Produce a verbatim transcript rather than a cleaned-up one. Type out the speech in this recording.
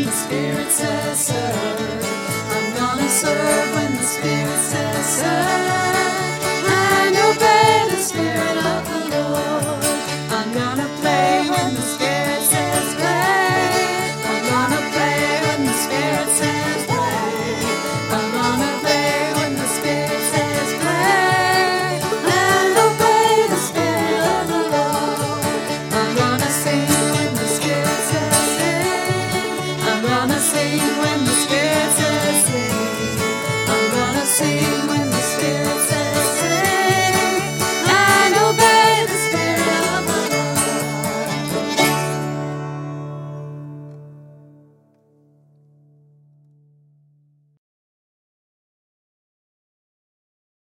the Spirit says serve. I'm gonna serve when the Spirit says serve, and obey the Spirit of the Lord. I'm gonna play when the Spirit says play. I'm gonna play when the Spirit says play. I'm gonna play when the Spirit says play, and obey the Spirit of the Lord. I'm gonna sing when the Spirit says sing. I'm gonna sing